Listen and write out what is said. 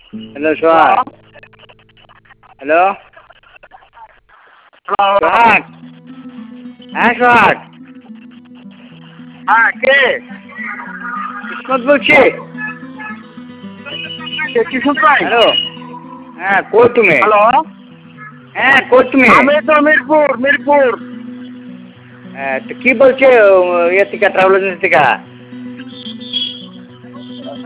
Hello সোহাগ। Hello সোহাগ। হ্যাঁ সোহাগ। হ্যাঁ কে? কিসমত বলছি। কিশোর ভাই? হ্যালো। হ্যাঁ কই তুমি? হ্যালো, হ্যাঁ কই তুমি? আমি তো মিরপুর। হ্যাঁ তো কি বলছে ইয়ে থেকে ট্রাভেল এজেন্সি থেকে?